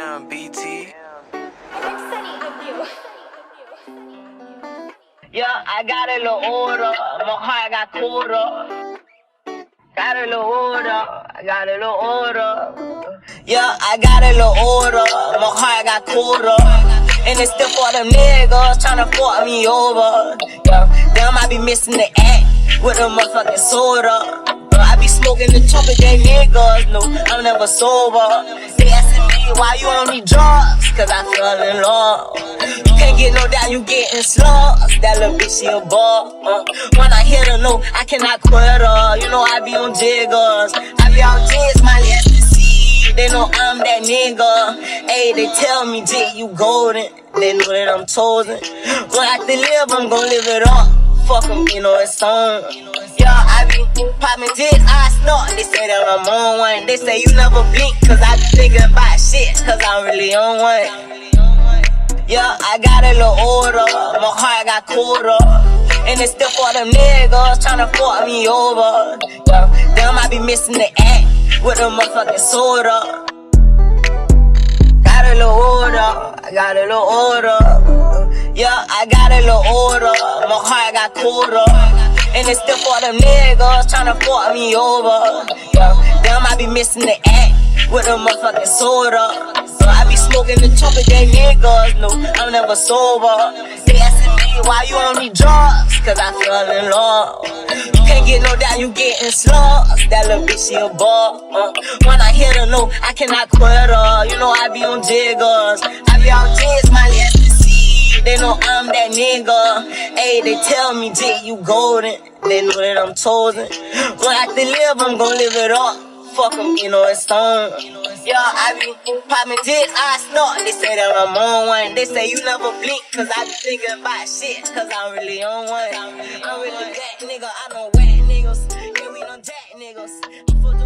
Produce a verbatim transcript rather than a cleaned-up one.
Damn, B T. Yeah, I got a little order. My heart got colder. Got a little order. I got a little order. Yeah, I got a little order. My heart got colder. And it's still for them niggas tryna fuck me over. Yeah, damn, I be missing the act with a motherfucking soda. I be smoking the top of they niggas, no, I'm never sober. They asking me why you on these drugs, cause I fell in love. You can't get no down, you getting slugs. That little bitch, she a ball. Uh, when I hit her, no, I cannot quit her. You know I be on jiggers, I be on jigs, my ecstasy. They know I'm that nigga. Hey, they tell me, Jig, you golden. They know that I'm chosen. When I have to live, I'm gon' live it up. Fuck 'em, you know it's on. Yeah, I be poppin' jigs, I snort. They say that I'm on one. They say you never blink, cause I be thinking about shit, cause I'm really on one. Yeah, I got a little order, my heart got colder. And it's still for them niggas tryna fuck me over. Yeah, damn, I be missing the act with a motherfucking soda. Got a little order, I got a little order. Yeah, I got a little order, my heart got colder. And it's still for them niggas tryna fuck me over. Yeah, damn, I be missing the act with a motherfucking soda. So I be smoking the top of they niggas, no, I'm never sober. They asking me why you on these drugs, cause I fell in love. You can't get no down, you getting slugs. That little bitch, she a ball. Uh, when I hit her, no, I cannot quit her. You know I be on jiggers, I be on jigs, my ecstasy. They know I'm that nigga. Hey, they tell me, Jig, you golden. They know that I'm chosen. When I have to live, I'm gon' live it up. Fuck 'em, you know it's on. Yeah, I be poppin' jigs, I snort. They say that I'm on one. They say you never blink, cause I be thinking about shit, cause I'm really on one. I'm really that nigga, I know whack niggas. Yeah, we know jack niggas.